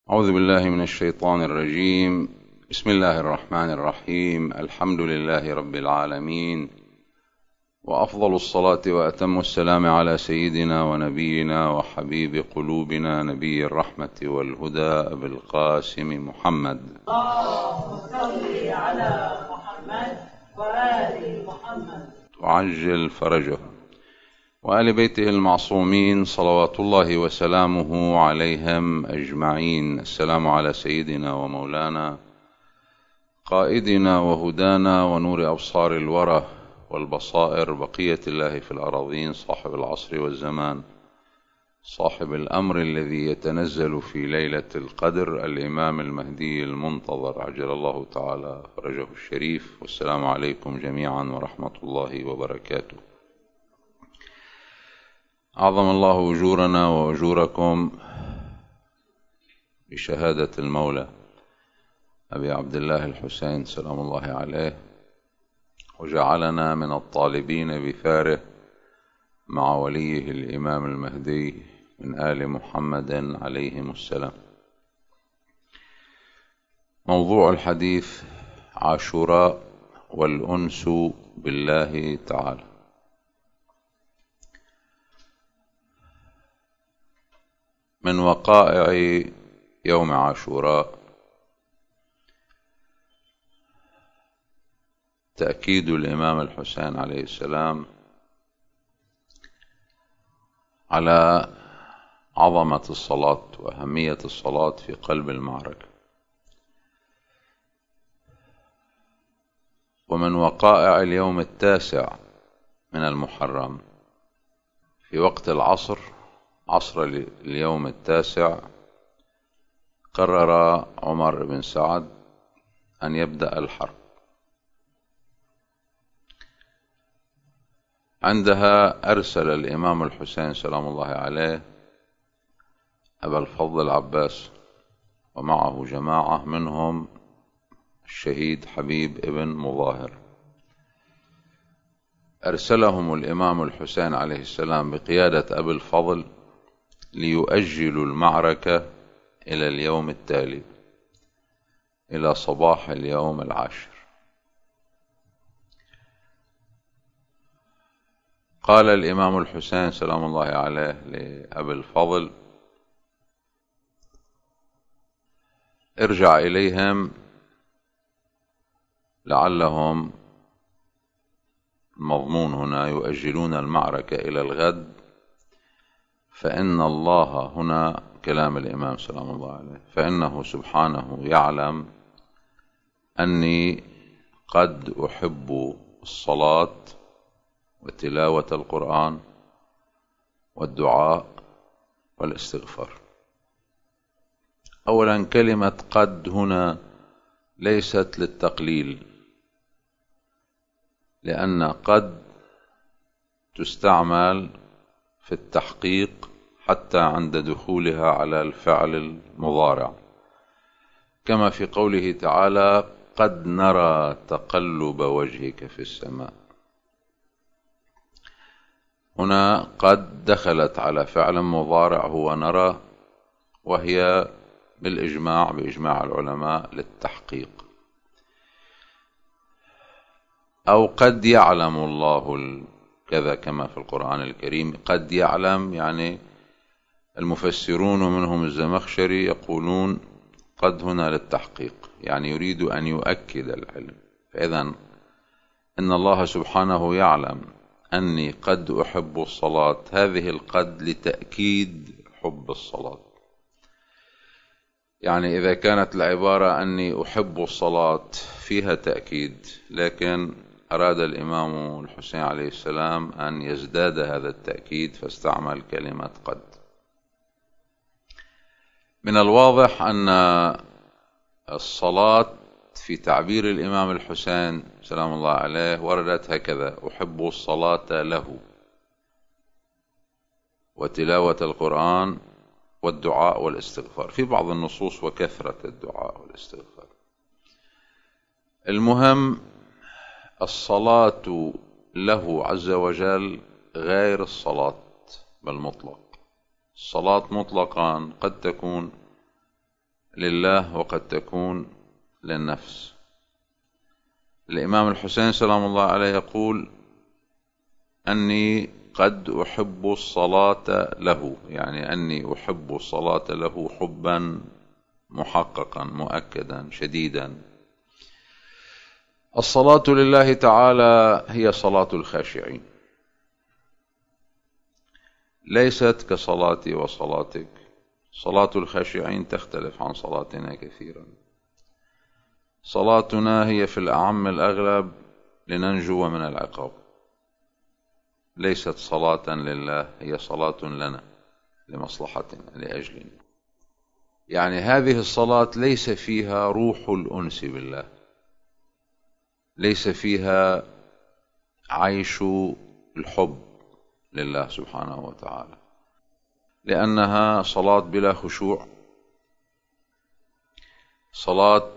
أعوذ بالله من الشيطان الرجيم. بسم الله الرحمن الرحيم. الحمد لله رب العالمين، وأفضل الصلاة وأتم السلام على سيدنا ونبينا وحبيب قلوبنا نبي الرحمة والهدى أبي القاسم محمد. اللهم صل على محمد وآل محمد وعجل فرجه، وآل بيته المعصومين صلوات الله وسلامه عليهم أجمعين. السلام على سيدنا ومولانا قائدنا وهدانا ونور أبصار الورى والبصائر، بقية الله في الأراضين، صاحب العصر والزمان، صاحب الأمر الذي يتنزل في ليلة القدر، الإمام المهدي المنتظر عجل الله تعالى فرجه الشريف. والسلام عليكم جميعا ورحمة الله وبركاته. أعظم الله أجورنا وأجوركم بشهادة المولى أبي عبد الله الحسين سلام الله عليه، وجعلنا من الطالبين بثاره مع وليه الإمام المهدي من آل محمد عليهم السلام. موضوع الحديث: عاشوراء والأنس بالله تعالى. من وقائع يوم عاشوراء تأكيد الإمام الحسين عليه السلام على عظمة الصلاة وأهمية الصلاة في قلب المعركة. ومن وقائع اليوم 9 من المحرم في وقت العصر، عصر اليوم 9، قرر عمر بن سعد أن يبدأ الحرب. عندها أرسل الإمام الحسين سلام الله عليه أبا الفضل العباس ومعه جماعة، منهم الشهيد حبيب ابن مظاهر. أرسلهم الإمام الحسين عليه السلام بقيادة أبي الفضل ليؤجلوا المعركة إلى اليوم التالي، إلى صباح اليوم 10. قال الإمام الحسين سلام الله عليه لأبي الفضل: ارجع إليهم لعلهم، المضمون هنا، يؤجلون المعركة إلى الغد، فإن الله، هنا كلام الإمام سلام الله عليه، فإنه سبحانه يعلم أني قد أحب الصلاة وتلاوة القرآن والدعاء والاستغفار. أولا، كلمة قد هنا ليست للتقليل، لأن قد تستعمل في التحقيق حتى عند دخولها على الفعل المضارع، كما في قوله تعالى: قد نرى تقلب وجهك في السماء. هنا قد دخلت على فعل مضارع هو نرى، وهي بالإجماع، بإجماع العلماء، للتحقيق. أو قد يعلم الله كذا، كما في القرآن الكريم قد يعلم، يعني المفسرون ومنهم الزمخشري يقولون قد هنا للتحقيق، يعني يريد أن يؤكد العلم. فإذا إن الله سبحانه يعلم أني قد أحب الصلاة، هذه القد لتأكيد حب الصلاة. يعني إذا كانت العبارة أني أحب الصلاة فيها تأكيد، لكن أراد الإمام الحسين عليه السلام أن يزداد هذا التأكيد فاستعمل كلمة قد. من الواضح أن الصلاة في تعبير الإمام الحسين سلام الله عليه وردت هكذا: أحب الصلاة له وتلاوة القرآن والدعاء والاستغفار، في بعض النصوص وكثرة الدعاء والاستغفار. المهم، الصلاة له عز وجل غير الصلاة بالمطلق. الصلاة مطلقا قد تكون لله وقد تكون للنفس. الإمام الحسين سلام الله عليه يقول: أني قد أحب الصلاة له، يعني أني أحب الصلاة له حبا محققا مؤكدا شديدا. الصلاة لله تعالى هي صلاة الخاشعين، ليست كصلاتي وصلاتك. صلاة الخاشعين تختلف عن صلاتنا كثيرا. صلاتنا هي في الأعم الأغلب لننجو من العقاب، ليست صلاة لله، هي صلاة لنا لمصلحتنا لأجلنا. يعني هذه الصلاة ليس فيها روح الأنس بالله، ليس فيها عيش الحب لله سبحانه وتعالى، لأنها صلاة بلا خشوع، صلاة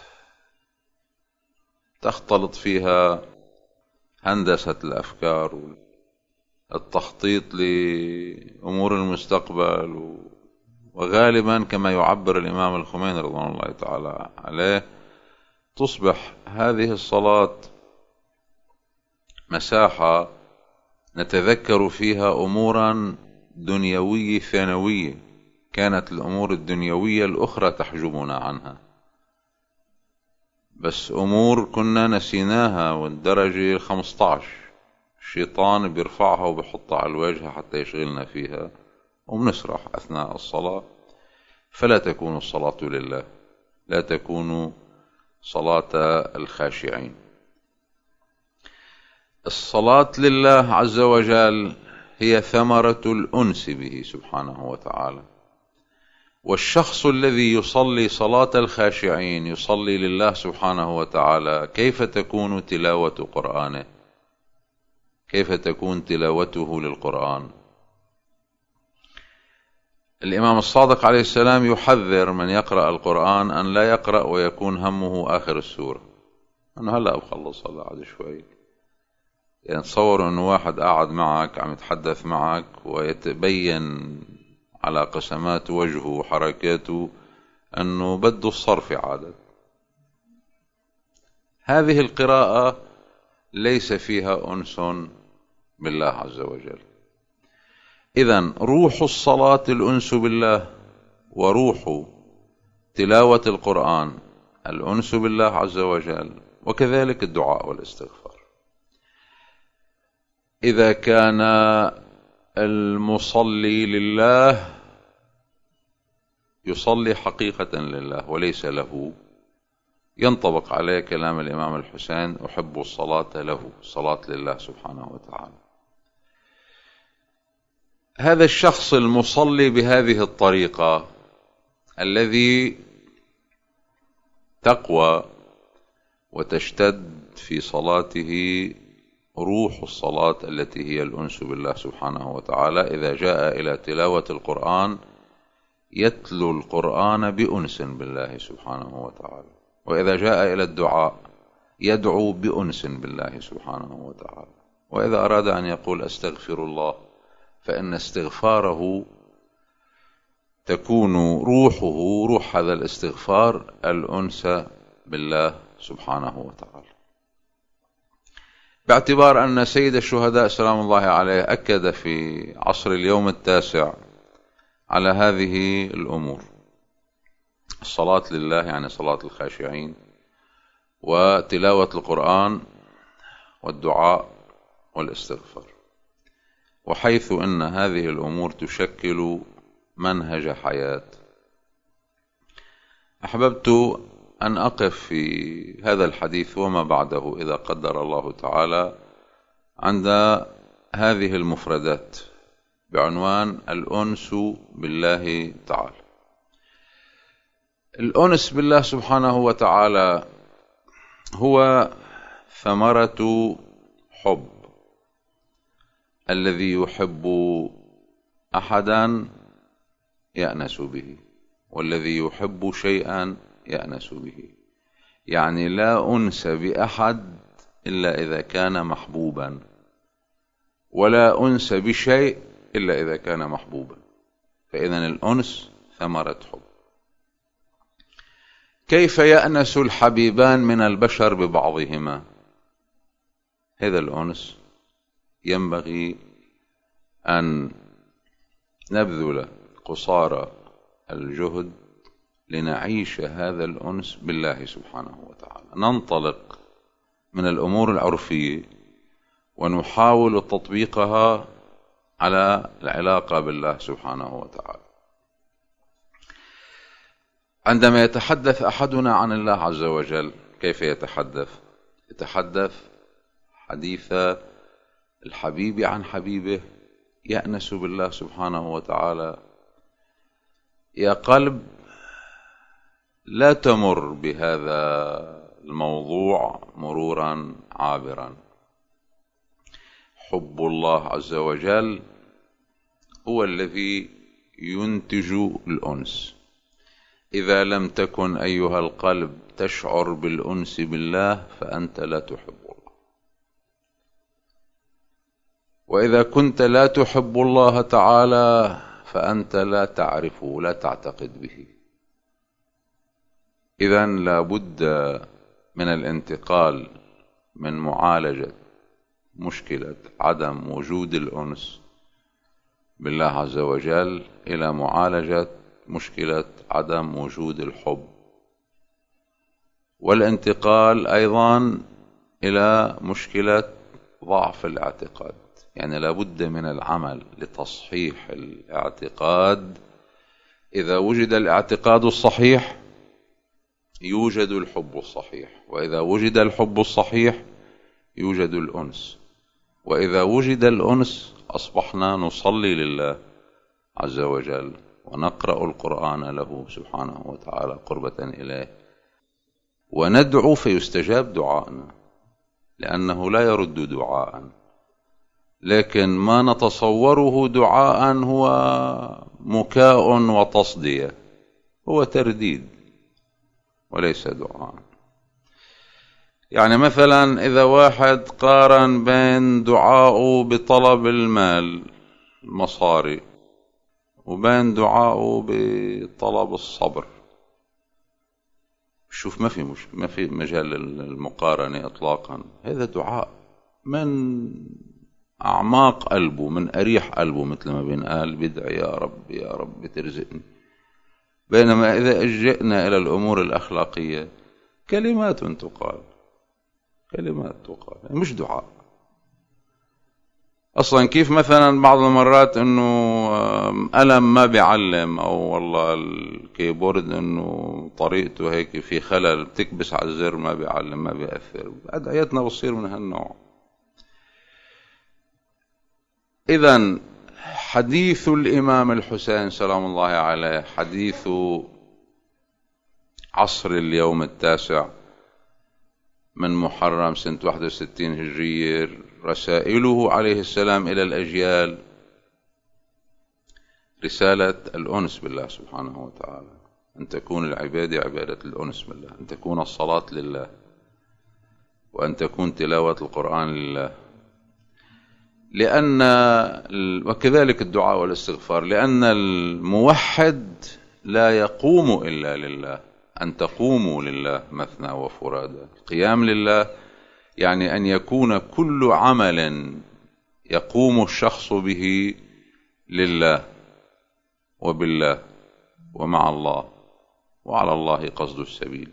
تختلط فيها هندسة الأفكار والتخطيط لأمور المستقبل، وغالبا كما يعبر الإمام الخميني رضوان الله تعالى عليه، تصبح هذه الصلاة مساحة نتذكر فيها أمورا دنيوية ثانوية كانت الأمور الدنيوية الأخرى تحجبنا عنها، بس أمور كنا نسيناها، والدرجة 15 الشيطان بيرفعها وبيحطها على الوجه حتى يشغلنا فيها وبنسرح أثناء الصلاة. فلا تكون الصلاة لله، لا تكون صلاة الخاشعين. الصلاة لله عز وجل هي ثمرة الأنس به سبحانه وتعالى. والشخص الذي يصلي صلاة الخاشعين يصلي لله سبحانه وتعالى، كيف تكون تلاوة قرآنه؟ كيف تكون تلاوته للقرآن؟ الإمام الصادق عليه السلام يحذر من يقرأ القرآن أن لا يقرأ ويكون همه آخر السورة، أنه هلأ بخلص هلأ بعد شوي. يعني تصور أنه واحد قاعد معك عم يتحدث معك ويتبين على قسمات وجهه وحركاته أنه بده الصرف عادة. هذه القراءة ليس فيها أنس بالله عز وجل. إذن روح الصلاة الأنس بالله، وروح تلاوة القرآن الأنس بالله عز وجل، وكذلك الدعاء والاستغفار. إذا كان المصلي لله يصلي حقيقة لله وليس له، ينطبق عليه كلام الإمام الحسين: أحب الصلاة له، الصلاة لله سبحانه وتعالى. هذا الشخص المصلي بهذه الطريقة الذي تقوى وتشتد في صلاته روح الصلاة التي هي الأنس بالله سبحانه وتعالى، إذا جاء إلى تلاوة القرآن يتلو القرآن بأنس بالله سبحانه وتعالى، وإذا جاء إلى الدعاء يدعو بأنس بالله سبحانه وتعالى، وإذا أراد أن يقول أستغفر الله فإن استغفاره تكون روحه روح هذا الاستغفار الأنس بالله سبحانه وتعالى. باعتبار أن سيد الشهداء سلام الله عليه أكد في عصر اليوم التاسع على هذه الأمور: الصلاة لله يعني صلاة الخاشعين، وتلاوة القرآن، والدعاء والاستغفار. وحيث أن هذه الأمور تشكل منهج حياة، أحببت أن أقف في هذا الحديث وما بعده إذا قدر الله تعالى عند هذه المفردات بعنوان الأنس بالله تعالى. الأنس بالله سبحانه وتعالى هو ثمرة حب. الذي يحب أحدا يأنس به، والذي يحب شيئا يأنس به. يعني لا أنس بأحد إلا إذا كان محبوبا، ولا أنس بشيء إلا إذا كان محبوبا. فإذن الأنس ثمرة حب. كيف يأنس الحبيبان من البشر ببعضهما؟ هذا الأنس ينبغي أن نبذل قصارى الجهد لنعيش هذا الأنس بالله سبحانه وتعالى. ننطلق من الأمور العرفية ونحاول تطبيقها على العلاقة بالله سبحانه وتعالى. عندما يتحدث أحدنا عن الله عز وجل كيف يتحدث؟ يتحدث حديث الحبيب عن حبيبه، يأنس بالله سبحانه وتعالى. يا قلب لا تمر بهذا الموضوع مرورا عابرا. حب الله عز وجل هو الذي ينتج الأنس. إذا لم تكن أيها القلب تشعر بالأنس بالله فأنت لا تحب الله، وإذا كنت لا تحب الله تعالى فأنت لا تعرفه، لا تعتقد به. إذن لا بد من الانتقال من معالجة مشكلة عدم وجود الأنس بالله عز وجل إلى معالجة مشكلة عدم وجود الحب، والانتقال أيضا إلى مشكلة ضعف الاعتقاد. يعني لا بد من العمل لتصحيح الاعتقاد. إذا وجد الاعتقاد الصحيح يوجد الحب الصحيح، وإذا وجد الحب الصحيح يوجد الأنس، وإذا وجد الأنس أصبحنا نصلي لله عز وجل ونقرأ القرآن له سبحانه وتعالى قربة إليه، وندعو فيستجاب دعاءنا، لأنه لا يرد دعاء. لكن ما نتصوره دعاء هو مكاء وتصدية، هو ترديد وليس دعاء. يعني مثلا إذا واحد قارن بين دعاءه بطلب المال المصاري وبين دعاءه بطلب الصبر، شوف ما في مجال المقارنة إطلاقا. هذا دعاء من أعماق قلبه، من أريح قلبه، مثل ما بنقال بدعي يا رب يا رب ترزقني. بينما إذا جئنا إلى الأمور الأخلاقية كلمات تقال، مش دعاء أصلا. كيف مثلا بعض المرات أنه ألم ما بيعلم، أو والله الكيبورد أنه طريقته هيك في خلل، بتكبس على الزر ما بيعلم ما بيأثر. أدعيتنا بتصير من هالنوع. إذن حديث الإمام الحسين سلام الله عليه، حديث عصر اليوم 9 من محرم سنة 61 هجرية، رسائله عليه السلام إلى الأجيال، رسالة الأنس بالله سبحانه وتعالى. أن تكون العبادة عبادة الأنس بالله، أن تكون الصلاة لله، وأن تكون تلاوة القرآن لله، وكذلك الدعاء والاستغفار، لأن الموحد لا يقوم إلا لله. أن تقوموا لله مثنى وفرادى. القيام لله يعني أن يكون كل عمل يقوم الشخص به لله وبالله ومع الله وعلى الله قصد السبيل.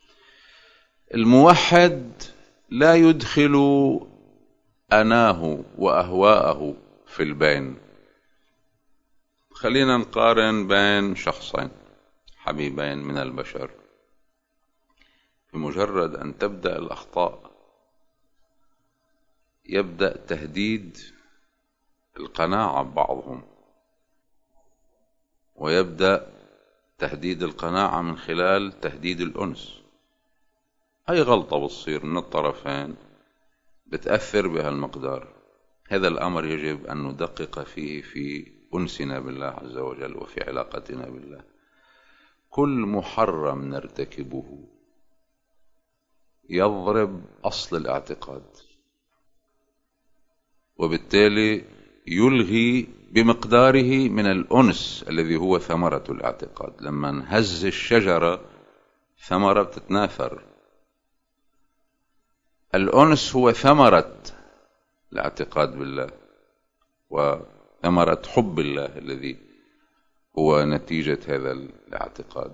الموحد لا يدخل أناه وأهواءه في البين. خلينا نقارن بين شخصين حبيبين من البشر. بمجرد أن تبدأ الأخطاء يبدأ تهديد القناعة ببعضهم، ويبدأ تهديد القناعة من خلال تهديد الأنس. أي غلطة بتصير من الطرفين بتأثر بهالمقدار. هذا الأمر يجب أن ندقق فيه في أنسنا بالله عز وجل وفي علاقتنا بالله. كل محرم نرتكبه يضرب أصل الاعتقاد، وبالتالي يلغي بمقداره من الأنس الذي هو ثمرة الاعتقاد. لما نهز الشجرة ثمرة بتتناثر. الأنس هو ثمرة الاعتقاد بالله وثمرة حب الله الذي هو نتيجة هذا الاعتقاد.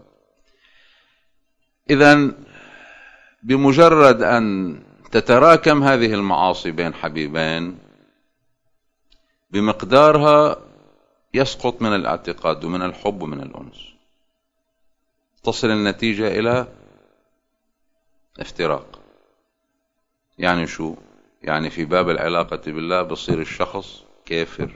إذن بمجرد أن تتراكم هذه المعاصي بين حبيبين بمقدارها يسقط من الاعتقاد ومن الحب ومن الأنس، تصل النتيجة إلى افتراق. يعني شو؟ يعني في باب العلاقة بالله بصير الشخص كافر.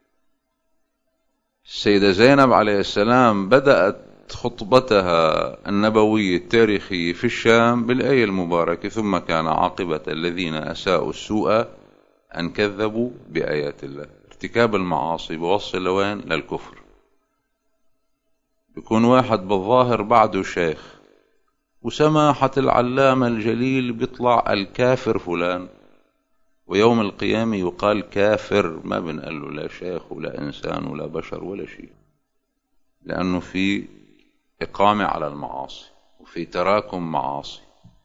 السيدة زينب عليه السلام بدأت خطبتها النبوية التاريخية في الشام بالآية المباركة: ثم كان عاقبة الذين أساءوا السوء أن كذبوا بآيات الله. ارتكاب المعاصي بوصل لوين؟ للكفر. بيكون واحد بالظاهر بعده شيخ وسماحة العلامة الجليل بيطلع الكافر فلان، ويوم القيامة يقال كافر، ما بنقال له لا شيخ ولا إنسان ولا بشر ولا شيء، لأنه في إقامة على المعاصي وفي تراكم معاصي.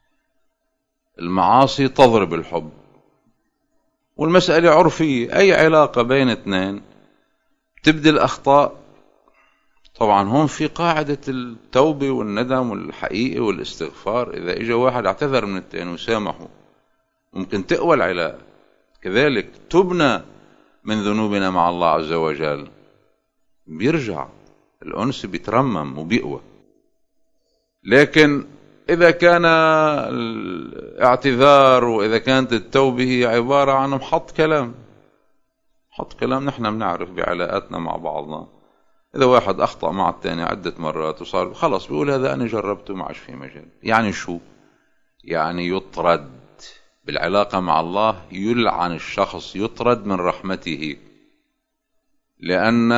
المعاصي تضرب الحب، والمسألة عرفية. أي علاقة بين اثنين تبدي الأخطاء، طبعا هم في قاعدة التوبة والندم والحقيقة والاستغفار. إذا إجا واحد اعتذر من التاني وسامحه ممكن تقوى العلاقة. كذلك تبنى من ذنوبنا مع الله عز وجل، بيرجع الأنس بيترمم وبيقوى. لكن إذا كان الاعتذار وإذا كانت التوبة هي عبارة عن حط كلام، نحن بنعرف بعلاقاتنا مع بعضنا إذا واحد أخطأ مع الثاني عدة مرات وصار خلص بيقول هذا أنا جربته ما عادش في مجال. يعني شو؟ يعني يطرد بالعلاقة مع الله، يلعن الشخص، يطرد من رحمته، لأن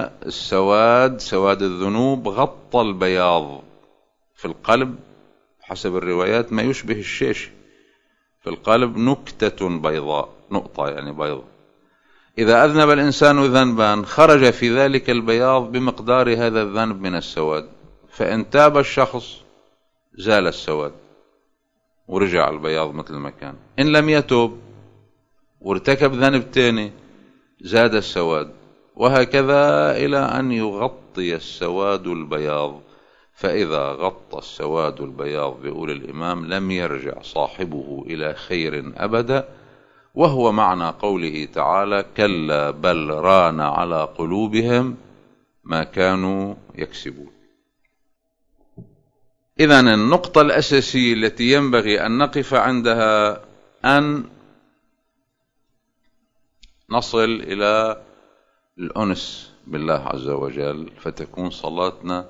سواد الذنوب غطى البياض في القلب. حسب الروايات ما يشبه الشيش في القلب نكتة بيضاء، نقطة يعني بيضاء. إذا أذنب الإنسان ذنبا خرج في ذلك البياض بمقدار هذا الذنب من السواد، فإن تاب الشخص زال السواد ورجع البياض مثل ما كان. إن لم يتوب وارتكب ذنب تاني زاد السواد، وهكذا إلى أن يغطي السواد البياض. فإذا غطى السواد البياض بيقول الإمام لم يرجع صاحبه إلى خير أبدا، وهو معنى قوله تعالى: كلا بل ران على قلوبهم ما كانوا يكسبون. إذن النقطة الأساسية التي ينبغي أن نقف عندها أن نصل إلى الأنس بالله عز وجل، فتكون صلاتنا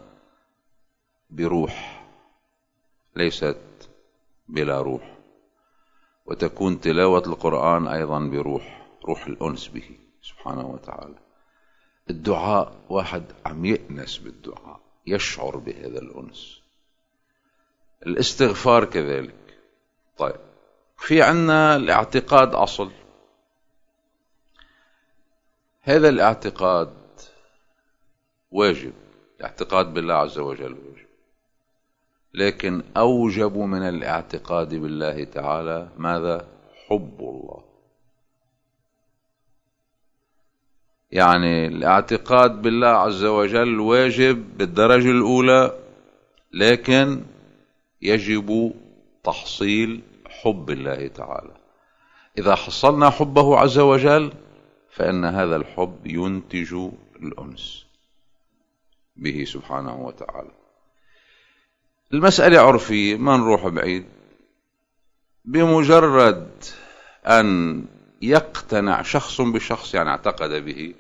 بروح ليست بلا روح، وتكون تلاوة القرآن أيضا بروح، روح الأنس به سبحانه وتعالى. الدعاء واحد عم يأنس بالدعاء، يشعر بهذا الأنس. الاستغفار كذلك. طيب، في عنا الاعتقاد أصل. هذا الاعتقاد واجب، الاعتقاد بالله عز وجل واجب، لكن أوجب من الاعتقاد بالله تعالى ماذا؟ حب الله. يعني الاعتقاد بالله عز وجل واجب بالدرجة الأولى، لكن يجب تحصيل حب الله تعالى. إذا حصلنا حبه عز وجل فإن هذا الحب ينتج الأنس به سبحانه وتعالى. المسألة عرفية، ما نروح بعيد. بمجرد أن يقتنع شخص بشخص، يعني اعتقد به،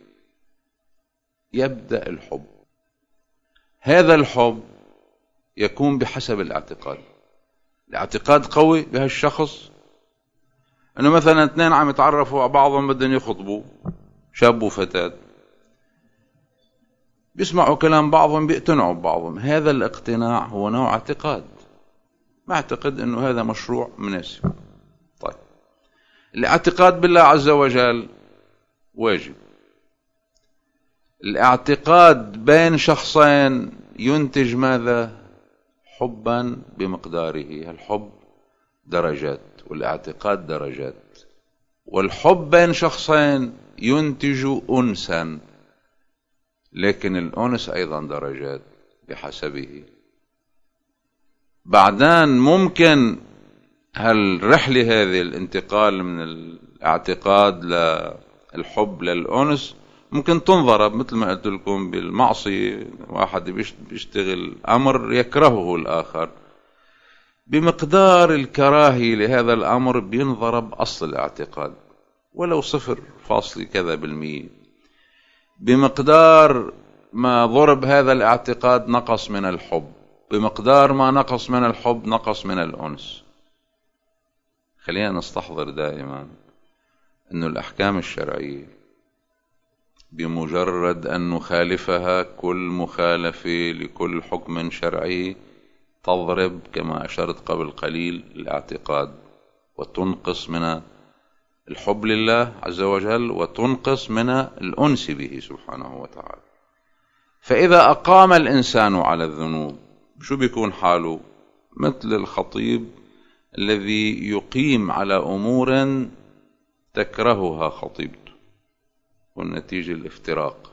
يبدأ الحب. هذا الحب يكون بحسب الاعتقاد. الاعتقاد قوي بهالشخص انه مثلا اثنين عم يتعرفوا على بعضهم بدهم يخطبوا، شاب وفتاة، بيسمعوا كلام بعضهم بيقتنعوا ببعضهم. هذا الاقتناع هو نوع اعتقاد، ما اعتقد انه هذا مشروع مناسب. طيب، الاعتقاد بالله عز وجل واجب. الاعتقاد بين شخصين ينتج ماذا؟ حبا بمقداره. الحب درجات والاعتقاد درجات، والحب بين شخصين ينتج أنسا، لكن الأنس أيضا درجات بحسبه. بعدين ممكن هالرحلة هذه الانتقال من الاعتقاد للحب للأنس ممكن تنضرب مثل ما قلت لكم بالمعصية. واحد بيشتغل أمر يكرهه الآخر، بمقدار الكراهية لهذا الأمر بينضرب أصل الاعتقاد ولو 0 كذا بالمية. بمقدار ما ضرب هذا الاعتقاد نقص من الحب، بمقدار ما نقص من الحب نقص من الأنس. خلينا نستحضر دائما أن الأحكام الشرعية بمجرد أن نخالفها كل مخالفة لكل حكم شرعي تضرب كما أشرت قبل قليل الاعتقاد، وتنقص من الحب لله عز وجل، وتنقص من الأنس به سبحانه وتعالى. فإذا أقام الإنسان على الذنوب شو بيكون حاله؟ مثل الخطيب الذي يقيم على أمور تكرهها خطيبته، والنتيجة الافتراق.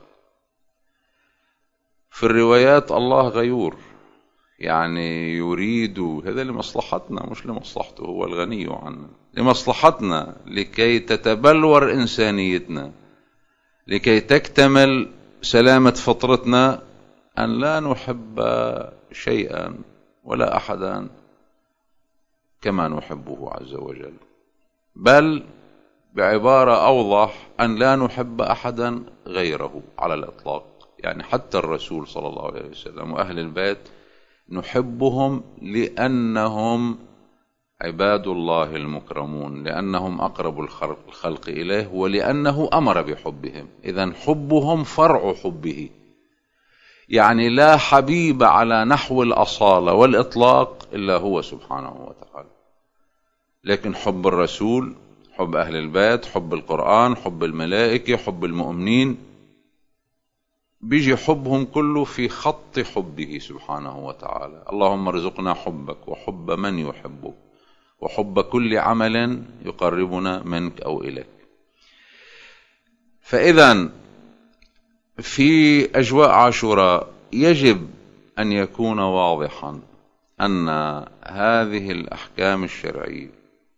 في الروايات الله غيور، يعني يريد هذا لمصلحتنا مش لمصلحته، هو الغني عنا، لمصلحتنا لكي تتبلور إنسانيتنا، لكي تكتمل سلامة فطرتنا، أن لا نحب شيئا ولا أحدا كما نحبه عز وجل، بل بعبارة أوضح أن لا نحب أحدا غيره على الإطلاق. يعني حتى الرسول صلى الله عليه وسلم وأهل البيت نحبهم لأنهم عباد الله المكرمون، لأنهم أقرب الخلق إليه، ولأنه أمر بحبهم. إذن حبهم فرع حبه، يعني لا حبيب على نحو الأصالة والإطلاق إلا هو سبحانه وتعالى. لكن حب الرسول، حب أهل البيت، حب القرآن، حب الملائكة، حب المؤمنين، بيجي حبهم كله في خط حبه سبحانه وتعالى. اللهم ارزقنا حبك وحب من يحبك وحب كل عمل يقربنا منك أو إليك. فإذا في أجواء عاشوراء يجب أن يكون واضحا أن هذه الأحكام الشرعية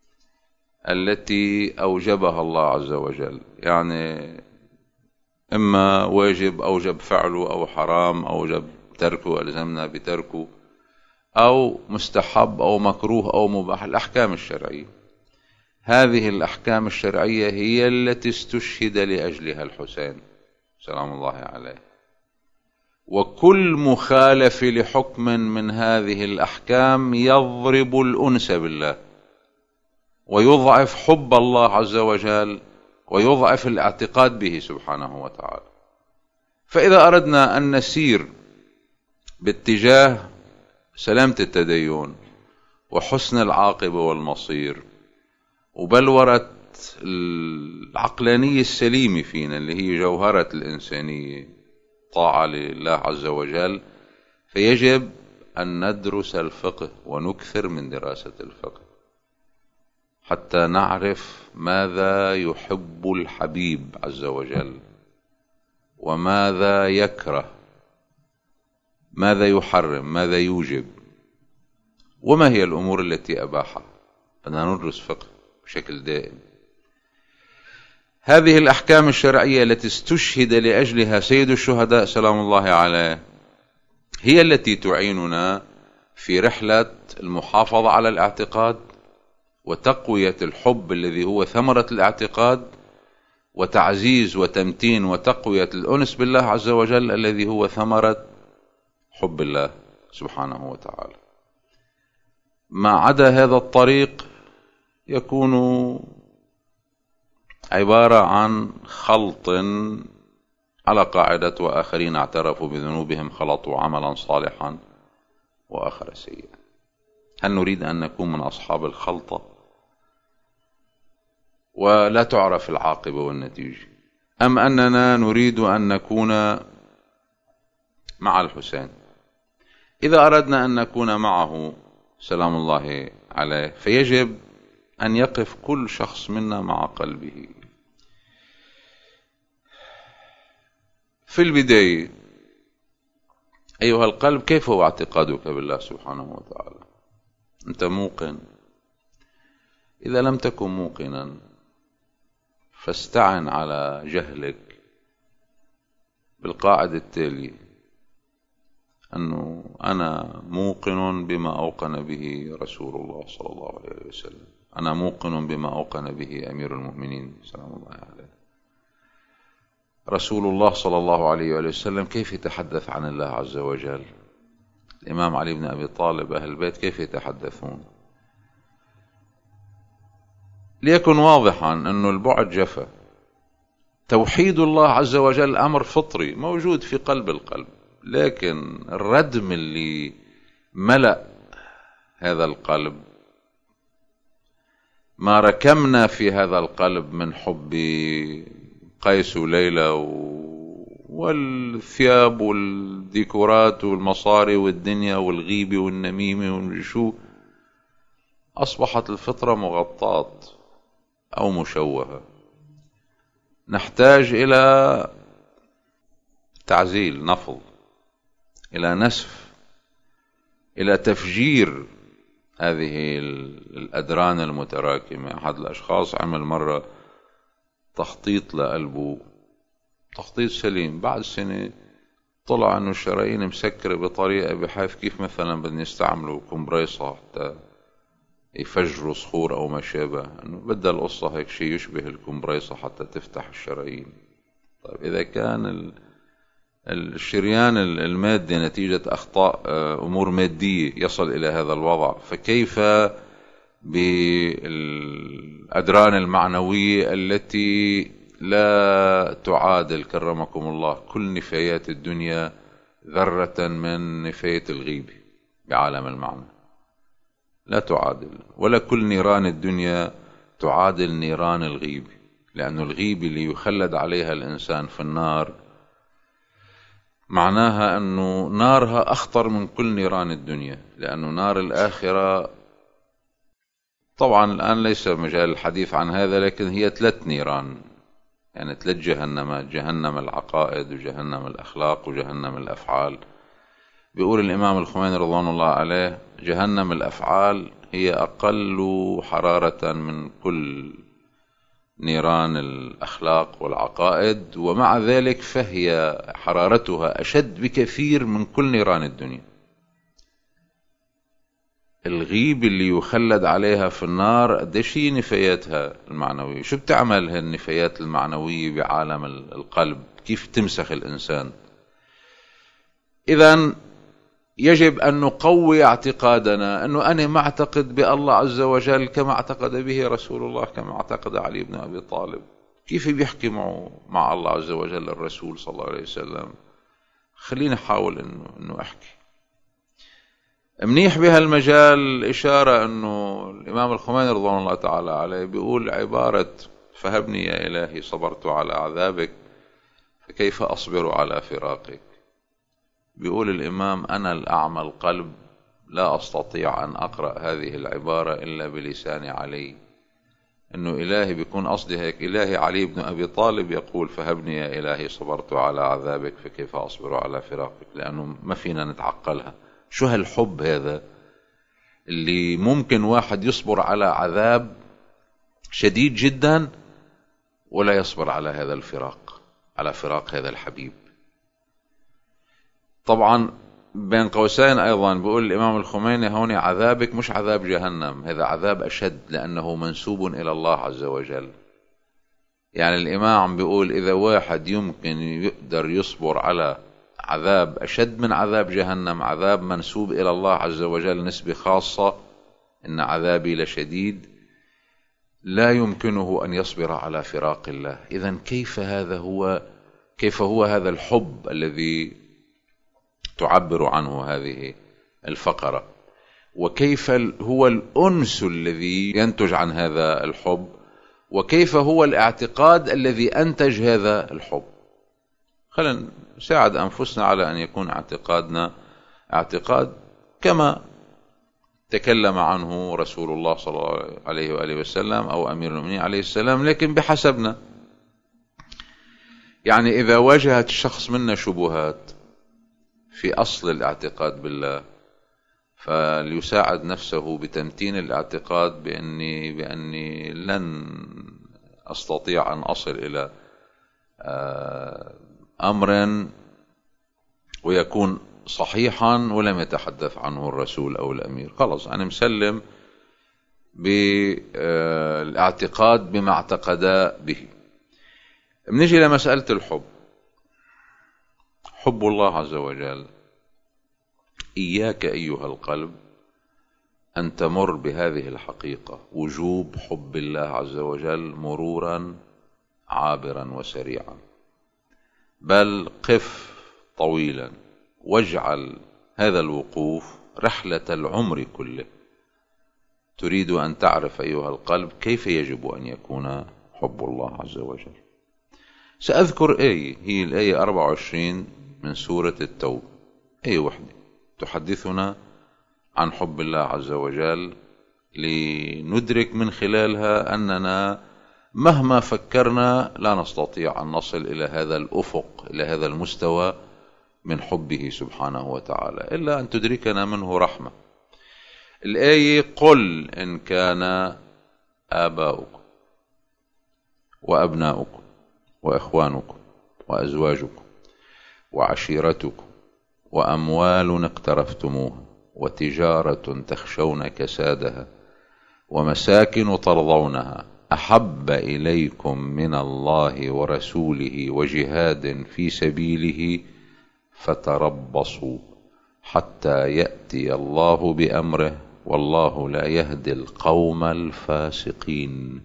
التي أوجبها الله عز وجل، يعني إما واجب أوجب فعله، أو حرام أوجب تركه ألزمنا بتركه، أو مستحب أو مكروه أو مباح، الأحكام الشرعية، هذه الأحكام الشرعية هي التي استشهد لأجلها الحسين سلام الله عليه. وكل مخالف لحكم من هذه الأحكام يضرب الأنس بالله، ويضعف حب الله عز وجل، ويضعف الاعتقاد به سبحانه وتعالى. فإذا أردنا أن نسير باتجاه سلامة التدين وحسن العاقبة والمصير وبلورة العقلانية السليمة فينا اللي هي جوهرة الإنسانية، طاعة لله عز وجل، فيجب أن ندرس الفقه ونكثر من دراسة الفقه حتى نعرف ماذا يحب الحبيب عز وجل، وماذا يكره، ماذا يحرم، ماذا يوجب، وما هي الأمور التي أباحها. بدنا ندرس فقه بشكل دائم. هذه الأحكام الشرعية التي استشهد لأجلها سيد الشهداء سلام الله عليه هي التي تعيننا في رحلة المحافظة على الاعتقاد، وتقوية الحب الذي هو ثمرة الاعتقاد، وتعزيز وتمتين وتقوية الأنس بالله عز وجل الذي هو ثمرة حب الله سبحانه وتعالى. ما عدا هذا الطريق يكون عبارة عن خلط على قاعدة وآخرين اعترفوا بذنوبهم خلطوا عملا صالحا وآخر سيئا. هل نريد أن نكون من أصحاب الخلطة ولا تعرف العاقبة والنتيجة، أم أننا نريد أن نكون مع الحسين؟ إذا أردنا أن نكون معه سلام الله عليه فيجب أن يقف كل شخص منا مع قلبه. في البداية أيها القلب، كيف هو اعتقادك بالله سبحانه وتعالى؟ أنت موقن؟ إذا لم تكن موقنا فاستعن على جهلك بالقاعدة التالية: أنه أنا موقن بما أوقن به رسول الله صلى الله عليه وسلم، أنا موقن بما أوقن به أمير المؤمنين سلام الله عليه. رسول الله صلى الله عليه وسلم كيف يتحدث عن الله عز وجل؟ الإمام علي بن أبي طالب، أهل البيت كيف يتحدثون؟ ليكن واضحا أن البعد جفا. توحيد الله عز وجل أمر فطري موجود في قلب القلب، لكن الردم اللي ملأ هذا القلب، ما ركمنا في هذا القلب من حب قيس وليلى والثياب والديكورات والمصاري والدنيا والغيبة والنميمة والشو، أصبحت الفطرة مغطاة أو مشوهة. نحتاج إلى تعزيل، نفض، إلى نسف، إلى تفجير هذه الأدران المتراكمة. أحد الأشخاص عمل مرة تخطيط لقلبه، تخطيط سليم، بعد سنة طلع أنه الشرايين مسكرة بطريقة بحيث كيف مثلا بدنا يستعملوا كمبريصة حتى يفجروا صخور أو ما شابه، أنه بدها القصة هيك شيء يشبه الكمبريصة حتى تفتح الشرايين. طيب إذا كان الشريان المادي نتيجة أخطاء أمور مادية يصل إلى هذا الوضع، فكيف بالأدران المعنوية التي لا تعادل كرمكم الله كل نفايات الدنيا ذرة من نفاية الغيبة بعالم المعنى، لا تعادل، ولا كل نيران الدنيا تعادل نيران الغيبة، لأن الغيبة اللي يخلد عليها الإنسان في النار معناها أنه نارها أخطر من كل نيران الدنيا، لأنه نار الآخرة طبعا الآن ليس مجال الحديث عن هذا، لكن هي 3 نيران، يعني 3 جهنمات: جهنم العقائد وجهنم الأخلاق وجهنم الأفعال. بيقول الإمام الخميني رضوان الله عليه: جهنم الأفعال هي أقل حرارة من كل نيران الأخلاق والعقائد، ومع ذلك فهي حرارتها أشد بكثير من كل نيران الدنيا. الغيب اللي يخلد عليها في النار قديش هي نفاياتها المعنوية؟ شو بتعمل هالنفايات المعنوية بعالم القلب؟ كيف تمسخ الإنسان؟ إذن يجب أن نقوي اعتقادنا أنه أنا ما أعتقد بالله عز وجل كما اعتقد به رسول الله، كما اعتقد علي بن أبي طالب. كيف بيحكي مع الله عز وجل الرسول صلى الله عليه وسلم؟ خليني أحاول أنه أحكي منيح بهالمجال. إشارة أنه الإمام الخميني رضوان الله تعالى عليه بيقول عبارة: فهبني يا إلهي صبرت على عذابك فكيف أصبر على فراقك. بيقول الإمام: أنا الأعمى القلب لا أستطيع أن أقرأ هذه العبارة إلا بلسان علي. إنه إلهي بيكون قصدي هيك، إلهي علي بن أبي طالب يقول: فهبني يا إلهي صبرت على عذابك فكيف أصبر على فراقك، لأنه ما فينا نتعقلها. شو هالحب هذا اللي ممكن واحد يصبر على عذاب شديد جدا ولا يصبر على هذا الفراق، على فراق هذا الحبيب؟ طبعا بين قوسين أيضا بيقول الإمام الخميني: هون عذابك مش عذاب جهنم، هذا عذاب أشد لأنه منسوب إلى الله عز وجل. يعني الإمام بيقول إذا واحد يمكن يقدر يصبر على عذاب أشد من عذاب جهنم، عذاب منسوب إلى الله عز وجل نسبة خاصة، إن عذابي لشديد، لا يمكنه أن يصبر على فراق الله. إذن كيف هو هذا الحب الذي تعبر عنه هذه الفقرة؟ وكيف هو الأنس الذي ينتج عن هذا الحب؟ وكيف هو الاعتقاد الذي أنتج هذا الحب؟ خلينا نساعد أنفسنا على أن يكون اعتقادنا اعتقاد كما تكلم عنه رسول الله صلى الله عليه وآله وسلم أو أمير المؤمنين عليه السلام، لكن بحسبنا. يعني إذا واجهت الشخص منا شبهات في أصل الاعتقاد بالله، فليساعد نفسه بتمتين الاعتقاد بأني لن أستطيع أن أصل إلى أمر ويكون صحيحا ولم يتحدث عنه الرسول أو الأمير. خلاص أنا مسلم بالاعتقاد بما اعتقدا به. بنجي لمسألة الحب. حب الله عز وجل، إياك أيها القلب أن تمر بهذه الحقيقة، وجوب حب الله عز وجل مرورا عابرا وسريعا، بل قف طويلا واجعل هذا الوقوف رحلة العمر كله. تريد أن تعرف أيها القلب كيف يجب أن يكون حب الله عز وجل. سأذكر آية، هي الآية 24 من سورة التوبة، آية واحدة تحدثنا عن حب الله عز وجل، لندرك من خلالها أننا مهما فكرنا لا نستطيع أن نصل إلى هذا الأفق، إلى هذا المستوى من حبه سبحانه وتعالى، إلا أن تدركنا منه رحمة. الآية: قل إن كان آباؤكم وأبناؤكم وإخوانكم وأزواجكم وعشيرتكم وأموال اقترفتموها وتجارة تخشون كسادها ومساكن ترضونها أحب إليكم من الله ورسوله وجهاد في سبيله فتربصوا حتى يأتي الله بأمره والله لا يهدي القوم الفاسقين.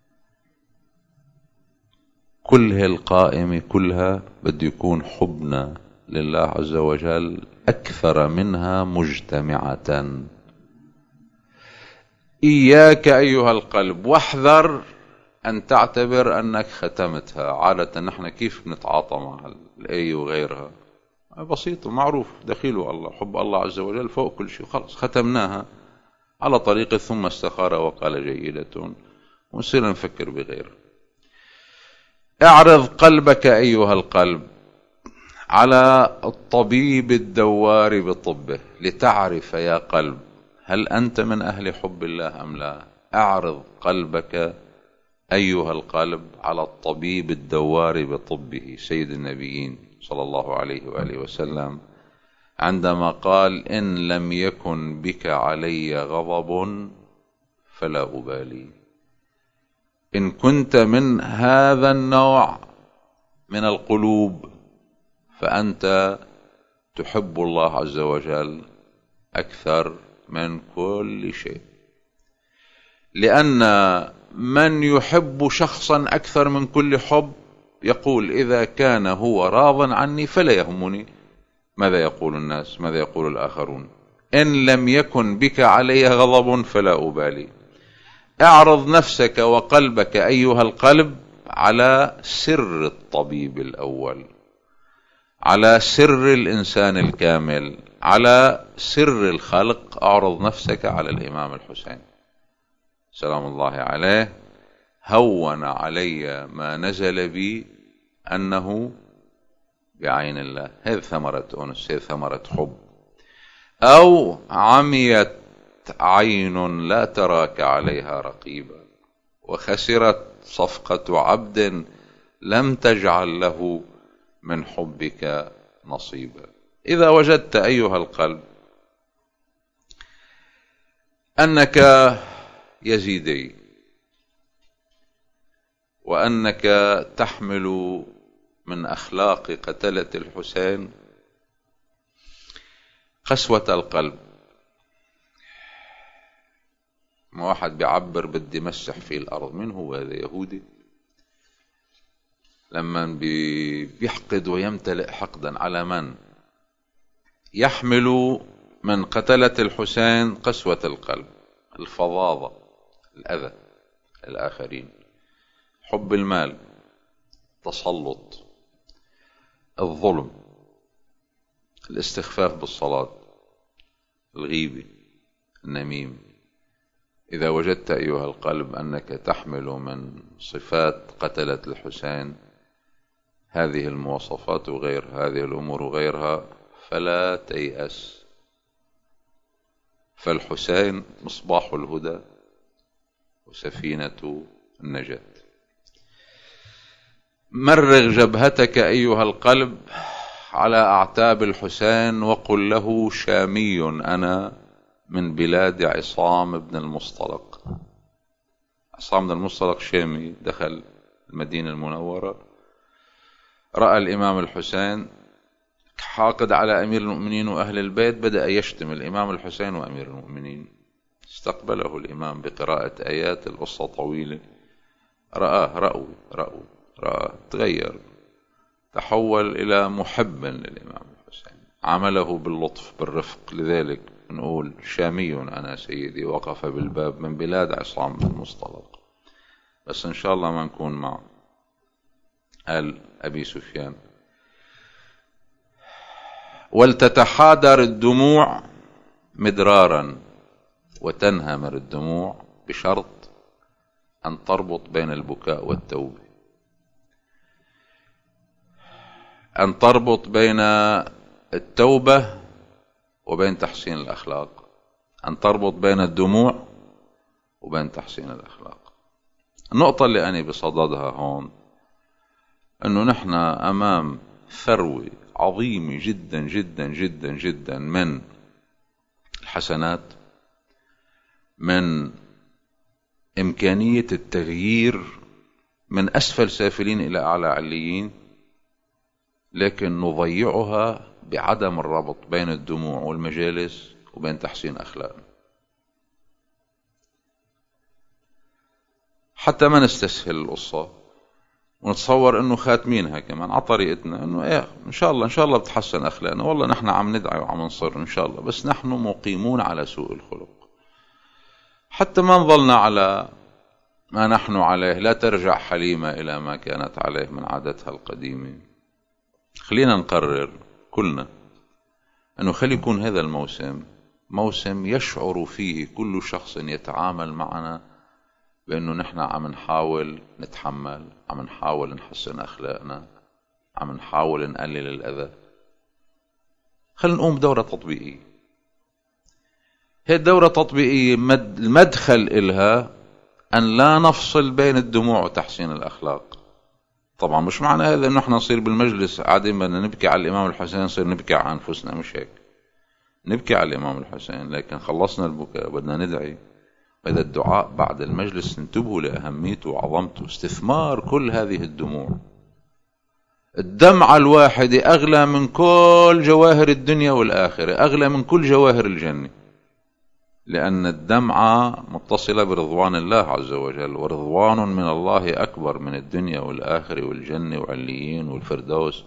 كل هالقائمة كلها بده يكون حبنا لله عز وجل أكثر منها مجتمعة. إياك أيها القلب واحذر أن تعتبر أنك ختمتها. عادة نحن كيف نتعاطى مع الآية وغيرها؟ بسيط ومعروف، دخيله الله، حب الله عز وجل فوق كل شيء، خلاص ختمناها على طريقة ثم استخار وقال جيدة، ونصير نفكر بغيره. اعرض قلبك أيها القلب على الطبيب الدوار بطبه لتعرف يا قلب هل أنت من أهل حب الله أم لا. اعرض قلبك أيها القلب على الطبيب الدوار بطبه، سيد النبيين صلى الله عليه وآله وسلم، عندما قال: إن لم يكن بك علي غضب فلا أبالي. إن كنت من هذا النوع من القلوب فأنت تحب الله عز وجل أكثر من كل شيء، لأن من يحب شخصا أكثر من كل حب يقول: إذا كان هو راض عني فلا يهمني ماذا يقول الناس، ماذا يقول الآخرون. إن لم يكن بك علي غضب فلا أبالي. اعرض نفسك وقلبك أيها القلب على سر الطبيب الأول، على سر الإنسان الكامل، على سر الخلق. اعرض نفسك على الإمام الحسين سلام الله عليه. هون علي ما نزل بي أنه بعين الله. هذه ثمرة أنس، هذه ثمرة حب. أو عميت عين لا تراك عليها رقيبا، وخسرت صفقة عبد لم تجعل له من حبك نصيبا. إذا وجدت أيها القلب أنك يزيدي، وأنك تحمل من أخلاق قتلة الحسين قسوة القلب. ما واحد بيعبر بدي مسح في الأرض، من هو هذا؟ يهودي لما بيحقد ويمتلئ حقدا على من؟ يحمل من قتلة الحسين قسوة القلب، الفظاظة، الأذى الآخرين، حب المال، تسلط، الظلم، الاستخفاف بالصلاة، الغيبة، النميم. إذا وجدت أيها القلب أنك تحمل من صفات قتلة الحسين هذه المواصفات وغير هذه الأمور وغيرها فلا تيأس، فالحسين مصباح الهدى وسفينة النجاة. مرغ جبهتك أيها القلب على أعتاب الحسين وقل له: شامي أنا من بلاد عصام بن المصطلق. عصام بن المصطلق شامي، دخل المدينة المنورة، رأى الإمام الحسين حاقد على أمير المؤمنين وأهل البيت، بدأ يشتم الإمام الحسين وأمير المؤمنين. استقبله الإمام بقراءة آيات، القصة طويلة. رأى تغير، تحول إلى محب للإمام الحسين، عامله باللطف بالرفق. لذلك نقول: شامي أنا سيدي وقف بالباب من بلاد عصام بن المصطلق. بس إن شاء الله ما نكون مع آل أبي سفيان. ولتتحادر الدموع مدرارا وتنهمر الدموع، بشرط أن تربط بين البكاء والتوبة، أن تربط بين التوبة وبين تحسين الأخلاق، أن تربط بين الدموع وبين تحسين الأخلاق. النقطة اللي أنا بصددها هون أنه نحن أمام ثروة عظيمة جدا جدا جدا جدا من الحسنات، من إمكانية التغيير من أسفل سافلين إلى أعلى عليين، لكن نضيعها بعدم الربط بين الدموع والمجالس وبين تحسين أخلاقنا. حتى ما نستسهل القصة ونتصور انه خاتمينها كمان على طريقتنا، انه ان شاء الله بتحسن اخلاقنا، والله نحن عم ندعي وعم نصر ان شاء الله، بس نحن مقيمون على سوء الخلق. حتى ما نظلنا على ما نحن عليه، لا ترجع حليمة الى ما كانت عليه من عادتها القديمة. خلينا نقرر كلنا انه خلي يكون هذا الموسم موسم يشعر فيه كل شخص يتعامل معنا بأنه نحن عم نحاول نتحمل، عم نحاول نحسن أخلاقنا، عم نحاول نقلل الأذى. خلينا نقوم بدورة تطبيقية. هي الدورة التطبيقية المدخل إلها أن لا نفصل بين الدموع وتحسين الأخلاق. طبعا مش معنى هذا أنه نحن نصير بالمجلس قاعدين بدنا نبكي على الإمام الحسين نصير نبكي على أنفسنا، مش هيك. نبكي على الإمام الحسين، لكن خلصنا البكاء بدنا ندعي. وإذا الدعاء بعد المجلس انتبهوا لأهميته وعظمته، استثمار كل هذه الدموع. الدمعة الواحدة أغلى من كل جواهر الدنيا والآخرة، أغلى من كل جواهر الجنة، لأن الدمعة متصلة برضوان الله عز وجل، ورضوان من الله أكبر من الدنيا والآخرة والجنة وعليين والفردوس.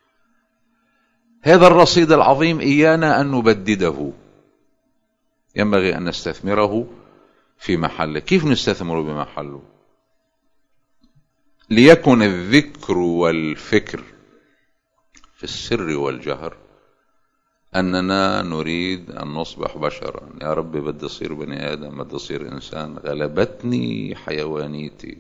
هذا الرصيد العظيم إيانا أن نبدده، ينبغي أن نستثمره في محله. كيف نستثمره بمحله؟ ليكن الذكر والفكر في السر والجهر أننا نريد أن نصبح بشرا. يا ربي بدي أصير بني آدم، بدي أصير إنسان. غلبتني حيوانيتي،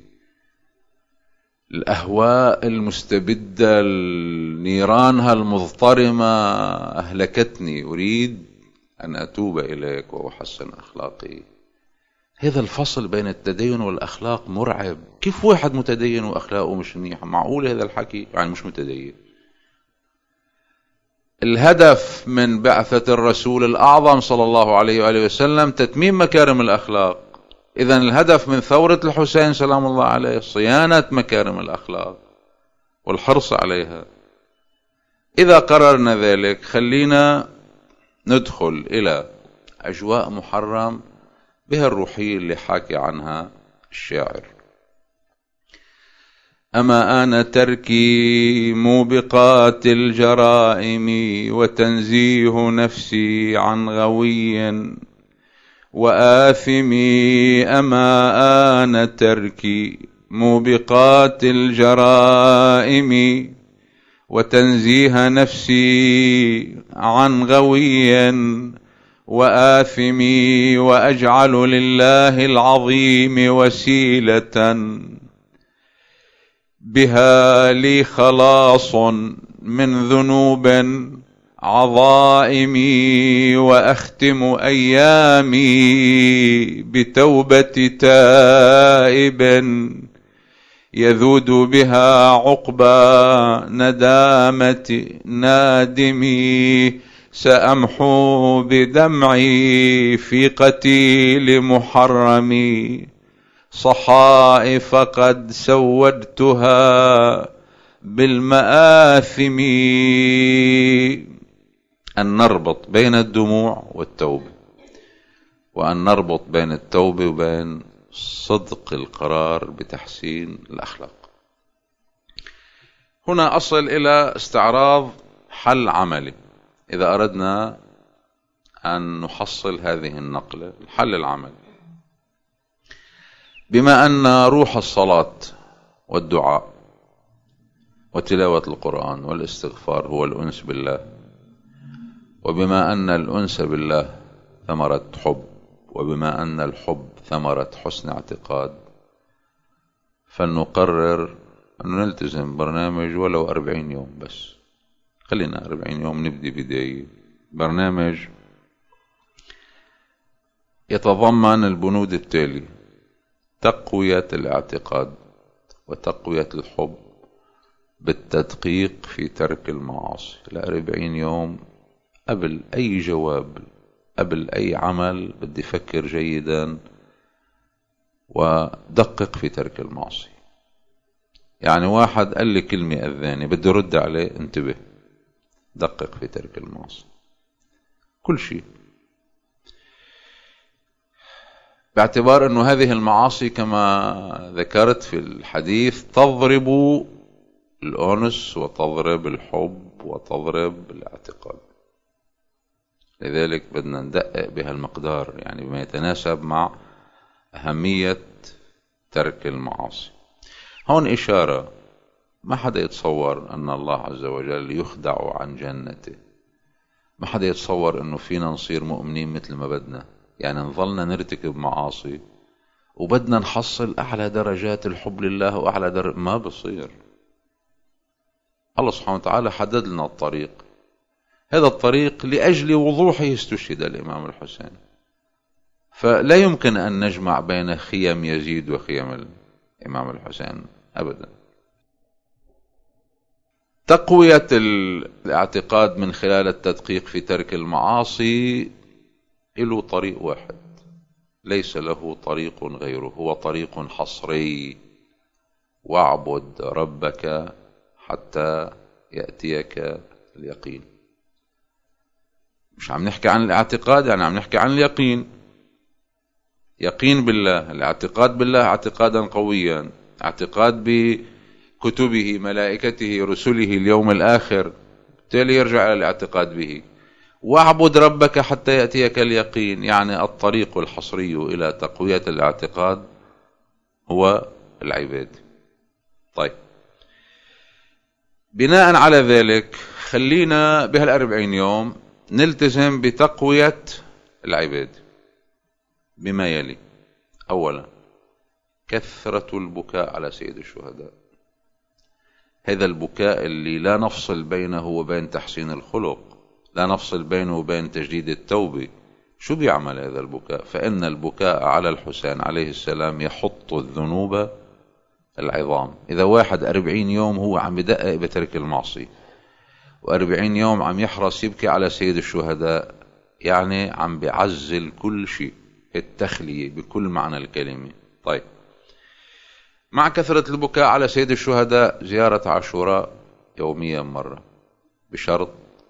الأهواء المستبدة نيرانها المضطرمة أهلكتني، أريد أن أتوب إليك وأحسن أخلاقي. هذا الفصل بين التدين والأخلاق مرعب. كيف واحد متدين وأخلاقه مش منيحة؟ معقول هذا الحكي؟ يعني مش متدين. الهدف من بعثة الرسول الأعظم صلى الله عليه وآله وسلم تتميم مكارم الأخلاق. إذن الهدف من ثورة الحسين سلام الله عليه صيانة مكارم الأخلاق والحرص عليها. إذا قررنا ذلك خلينا ندخل إلى أجواء محرم بها الروحية اللي حاكي عنها الشاعر. أما آن تركي موبقات الجرائم وتنزيه نفسي عن غوي وآثمي. أما آن تركي موبقات الجرائم وتنزيه نفسي عن غوي وآثمي، وأجعل لله العظيم وسيلة بها لي خلاص من ذنوب عظائمي، وأختم أيامي بتوبة تائب يذود بها عقبى ندامة نادمي. سأمحو بدمعي في قتيل محرمي صحائف قد سودتها بالمآثم. أن نربط بين الدموع والتوبة، وأن نربط بين التوبة وبين صدق القرار بتحسين الأخلاق. هنا أصل إلى استعراض حل عملي. إذا أردنا أن نحصل هذه النقلة، الحل العملي، بما أن روح الصلاة والدعاء وتلاوة القرآن والاستغفار هو الأنس بالله، وبما أن الأنس بالله ثمرة حب، وبما أن الحب ثمرة حسن اعتقاد، فلنقرر أن نلتزم برنامج ولو 40 يوم بس. خلينا 40 يوم نبدي بداية برنامج يتضمن البنود التالي: تقوية الاعتقاد، وتقوية الحب، بالتدقيق في ترك المعاصي. 40 يوم قبل أي جواب، قبل أي عمل، بدي فكر جيدا ودقق في ترك المعصية. يعني واحد قال لي كلمة أذاني، بدي رد عليه، انتبه، دقق في ترك المعصية. كل شيء، باعتبار أنه هذه المعاصي كما ذكرت في الحديث تضرب الأنس وتضرب الحب وتضرب الاعتقاد. لذلك بدنا ندقق بهالمقدار، يعني بما يتناسب مع أهمية ترك المعاصي. هون إشارة: ما حدا يتصور أن الله عز وجل يخدع عن جنته. ما حدا يتصور أنه فينا نصير مؤمنين مثل ما بدنا، يعني نظلنا نرتكب معاصي وبدنا نحصل أعلى درجات الحب لله وأعلى ما بصير. الله سبحانه وتعالى حدد لنا الطريق. هذا الطريق لأجل وضوحه استشهد الإمام الحسين، فلا يمكن أن نجمع بين خيم يزيد وخيم الإمام الحسين أبدا. تقوية الاعتقاد من خلال التدقيق في ترك المعاصي له طريق واحد، ليس له طريق غيره، هو طريق حصري: واعبد ربك حتى يأتيك اليقين. مش عم نحكي عن الاعتقاد، يعني عم نحكي عن اليقين. يقين بالله، الاعتقاد بالله اعتقادا قويا، اعتقاد بكتبه، ملائكته، رسله، اليوم الآخر، بالتالي يرجع إلى الاعتقاد به. واعبد ربك حتى يأتيك اليقين، يعني الطريق الحصري إلى تقوية الاعتقاد هو العبادة. طيب، بناء على ذلك خلينا بهال40 يوم نلتزم بتقوية العبادة بما يلي: أولا، كثرة البكاء على سيد الشهداء. هذا البكاء اللي لا نفصل بينه وبين تحسين الخلق، لا نفصل بينه وبين تجديد التوبة. شو بيعمل هذا البكاء؟ فإن البكاء على الحسين عليه السلام يحط الذنوب العظام. إذا واحد 40 يوم هو عم يدقق بترك المعصية، و40 يوم عم يحرص يبكي على سيد الشهداء، يعني عم بيعزل كل شيء، التخلية بكل معنى الكلمة. طيب، مع كثرة البكاء على سيد الشهداء زيارة عاشوراء يوميا مرة، بشرط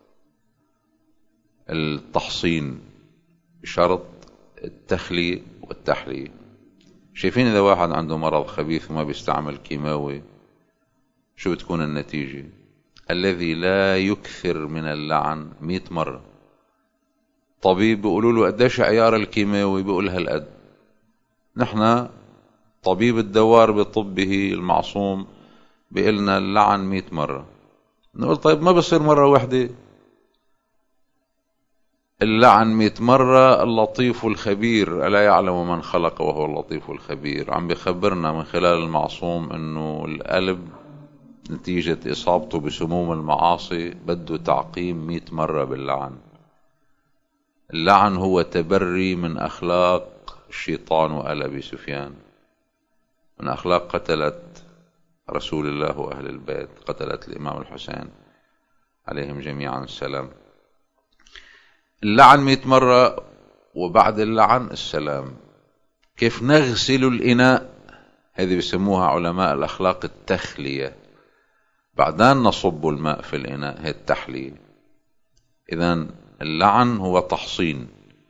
التحصين، بشرط التخلية والتحلية. شايفين إذا واحد عنده مرض خبيث وما بيستعمل كيماوي شو بتكون النتيجة؟ الذي لا يكثر من اللعن 100 مرة. طبيب بيقولوا له قديش عيار الكيماوي، بيقول هالقد. نحن طبيب الدوار بطبه المعصوم بيقلنا اللعن 100 مرة. نقول طيب ما بصير مرة واحدة؟ اللعن 100 مرة. اللطيف الخبير، ألا يعلم من خلق وهو اللطيف الخبير، عم بخبرنا من خلال المعصوم أنه القلب نتيجة إصابته بسموم المعاصي بده تعقيم 100 مرة باللعن. اللعن هو تبري من أخلاق الشيطان وآل أبي سفيان، من أخلاق قتلت رسول الله وأهل البيت، قتلت الإمام الحسين عليهم جميعا السلام. اللعن 100 مرة، وبعد اللعن السلام. كيف نغسل الإناء؟ هذه بيسموها علماء الأخلاق التخلية، بعدين نصب الماء في الإناء، هي التحلية. إذن اللعن هو تحصين،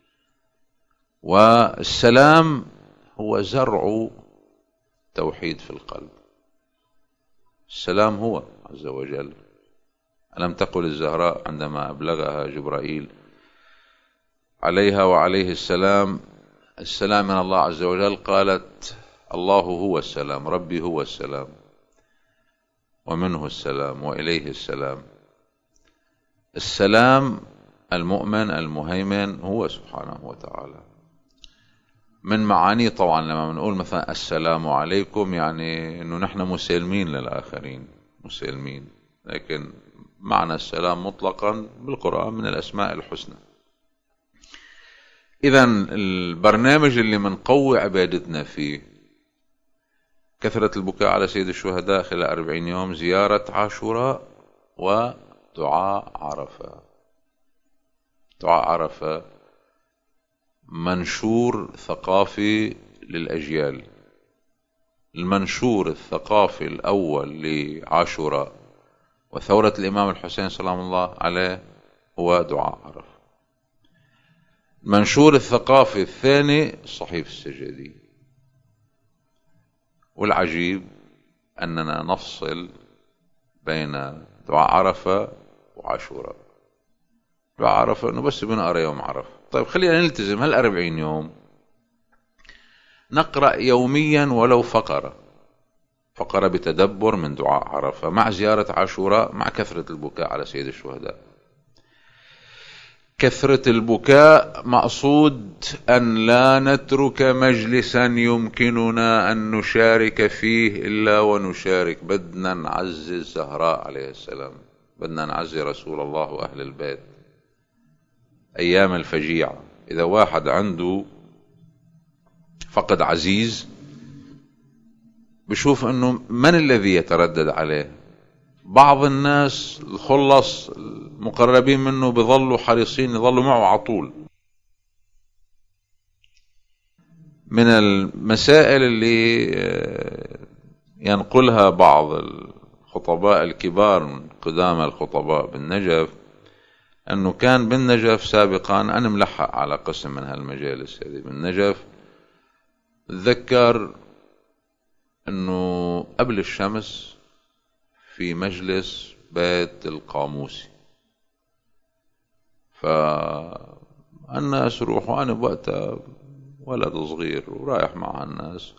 والسلام هو زرع توحيد في القلب. السلام هو عز وجل. ألم تقل الزهراء عندما أبلغها جبرائيل عليها وعليه السلام السلام من الله عز وجل، قالت: الله هو السلام، ربي هو السلام، ومنه السلام وإليه السلام. السلام المؤمن المهيمن هو سبحانه وتعالى. من معانيه طبعا لما بنقول مثلا السلام عليكم، يعني انه نحن مسالمين للآخرين، مسالمين، لكن معنى السلام مطلقا بالقرآن من الأسماء الحسنى. إذن البرنامج اللي منقوي عبادتنا فيه كثرة البكاء على سيد الشهداء خلال 40 يوم، زيارة عاشوراء، ودعاء عرفة. دعاء عرفة منشور ثقافي للأجيال. المنشور الثقافي الأول لعاشوراء وثورة الإمام الحسين سلام الله عليه هو دعاء عرفة. المنشور الثقافي الثاني الصحيفة السجادية. والعجيب أننا نفصل بين دعاء عرفة وعاشوراء. دعاء عرفة أنه بس بنقرأ يوم عرفة. طيب خلينا نلتزم 40 يوم نقرأ يوميا ولو فقرة بتدبر من دعاء عرفة، مع زيارة عاشوراء، مع كثرة البكاء على سيد الشهداء. كثرة البكاء مقصود أن لا نترك مجلسا يمكننا أن نشارك فيه إلا ونشارك. بدنا نعزي الزهراء عليه السلام، بدنا نعزي رسول الله وأهل البيت. أيام الفجيعة إذا واحد عنده فقد عزيز بشوف أنه من الذي يتردد عليه. بعض الناس الخلص المقربين منه بيظلوا حريصين يظلوا معه على طول. من المسائل اللي ينقلها بعض الخطباء الكبار من قدامى الخطباء بالنجف، أنه كان بالنجف سابقا، أنا ملحق على قسم من هالمجالس هذه بالنجف، اتذكر أنه قبل الشمس في مجلس بيت القاموسي، فالناس روحوا، أنا بوقتها ولد صغير ورايح مع الناس،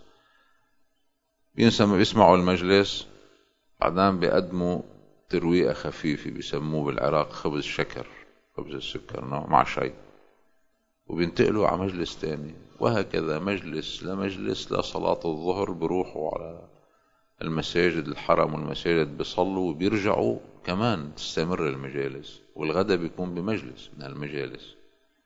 بيسمعوا المجلس، بعدين بيقدموا ترويقة خفيفة بيسموه بالعراق خبز شكر، خبز السكر مع شاي، وبينتقلوا على مجلس تاني، وهكذا مجلس لمجلس لصلاة الظهر. بروحوا على المساجد الحرم والمساجد بيصلوا وبيرجعوا كمان، تستمر المجالس، والغدا بيكون بمجلس من المجالس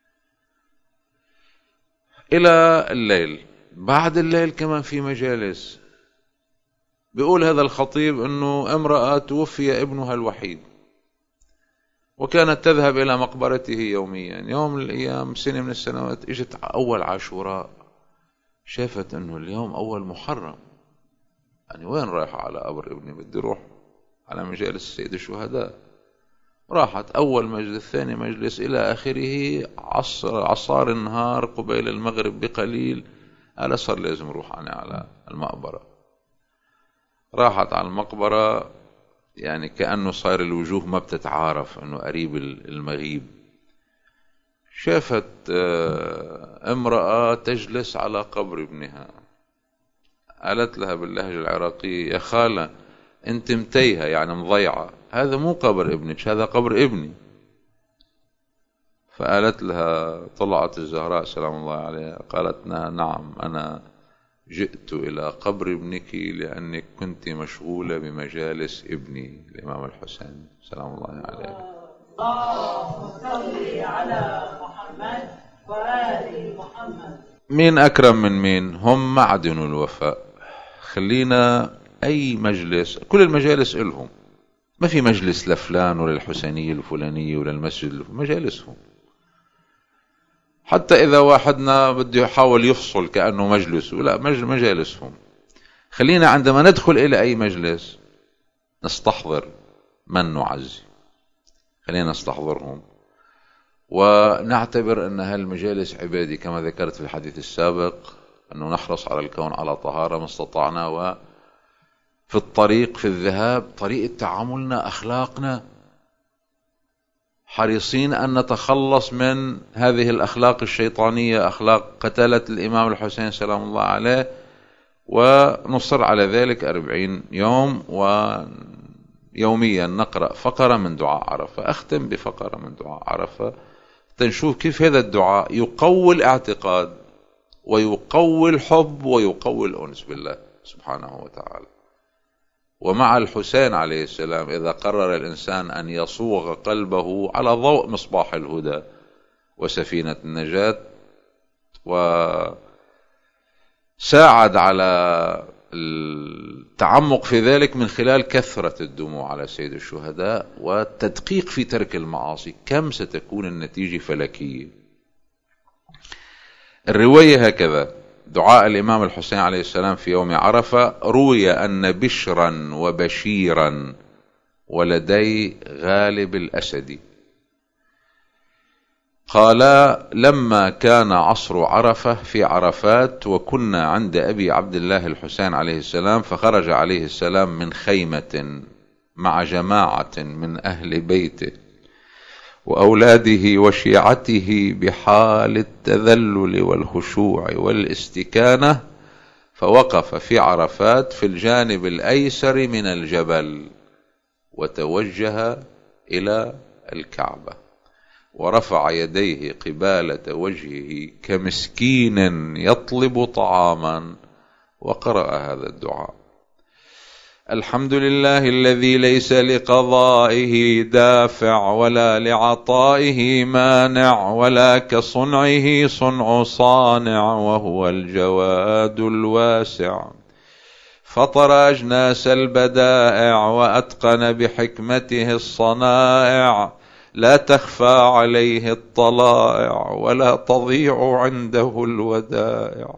إلى الليل. بعد الليل كمان في مجالس. بيقول هذا الخطيب أنه امرأة توفي ابنها الوحيد، وكانت تذهب إلى مقبرته يوميا. يوم من الأيام، سنة من السنوات، اجت أول عاشوراء، شافت أنه اليوم أول محرم، يعني وين رايحة على قبر ابني؟ بدي روح على مجالس سيد الشهداء. راحت أول مجلس، ثاني مجلس، إلى آخره. عصار النهار قبيل المغرب بقليل، قال صار لازم روح أنا على المقبرة. راحت على المقبرة، يعني كأنه صار الوجوه ما بتتعارف، أنه قريب المغيب. شافت امرأة تجلس على قبر ابنها، قالت لها باللهجة العراقية: يا خالة انت متيهة، يعني مضيعة، هذا مو قبر ابنك، هذا قبر ابني. فقالت لها طلعت الزهراء سلام الله عليها، قالت نعم أنا جئت إلى قبر ابنك لأنك كنت مشغولة بمجالس ابني الإمام الحسين سلام الله عليه. اللهم صل على محمد وآل محمد. مين أكرم من مين؟ هم معدن الوفاء. خلينا أي مجلس، كل المجالس إلهم، ما في مجلس لفلان ولا الحسينية الفلانية ولا المسجد مجالسهم. حتى إذا واحدنا بده يحاول يفصل كأنه مجلسه، لا مجالسهم. خلينا عندما ندخل إلى أي مجلس نستحضر من نعزي، خلينا نستحضرهم ونعتبر أن هالمجالس عبادي كما ذكرت في الحديث السابق، أنه نحرص على الكون على طهارة ما استطعنا، وفي الطريق في الذهاب طريقة تعاملنا أخلاقنا حريصين أن نتخلص من هذه الأخلاق الشيطانية، أخلاق قتلة الإمام الحسين سلام الله عليه، ونصر على ذلك 40 يوم، ويوميا نقرأ فقرة من دعاء عرفة. أختم بفقرة من دعاء عرفة تنشوف كيف هذا الدعاء يقوي الاعتقاد ويقوي الحب ويقوي الأنس بالله سبحانه وتعالى. ومع الحسين عليه السلام إذا قرر الإنسان أن يصوغ قلبه على ضوء مصباح الهدى وسفينة النجاة، وساعد على التعمق في ذلك من خلال كثرة الدموع على سيد الشهداء والتدقيق في ترك المعاصي، كم ستكون النتيجة فلكية. الرواية هكذا: دعاء الإمام الحسين عليه السلام في يوم عرفة، روي أن بشرا وبشيرا ولدي غالب الأسد قالا لما كان عصر عرفة في عرفات وكنا عند أبي عبد الله الحسين عليه السلام، فخرج عليه السلام من خيمة مع جماعة من أهل بيته وأولاده وشيعته بحال التذلل والخشوع والاستكانة، فوقف في عرفات في الجانب الأيسر من الجبل وتوجه إلى الكعبة ورفع يديه قبالة وجهه كمسكين يطلب طعاما، وقرأ هذا الدعاء: الحمد لله الذي ليس لقضائه دافع ولا لعطائه مانع ولا كصنعه صنع صانع، وهو الجواد الواسع، فطر أجناس البدائع وأتقن بحكمته الصنائع، لا تخفى عليه الطلائع ولا تضيع عنده الودائع،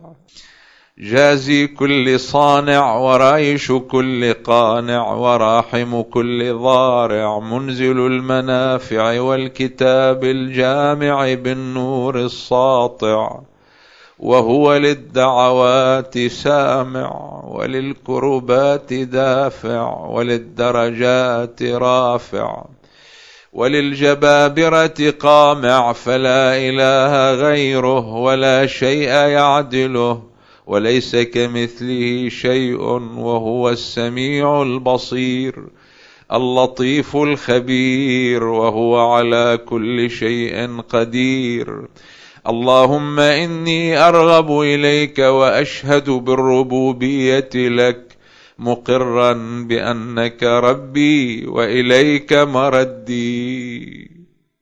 جازي كل صانع ورايش كل قانع وراحم كل ضارع، منزل المنافع والكتاب الجامع بالنور الساطع، وهو للدعوات سامع وللكربات دافع وللدرجات رافع وللجبابرة قامع، فلا إله غيره ولا شيء يعدله وليس كمثله شيء، وهو السميع البصير اللطيف الخبير، وهو على كل شيء قدير. اللهم إني أرغب إليك وأشهد بالربوبية لك، مقرا بأنك ربي وإليك مردي.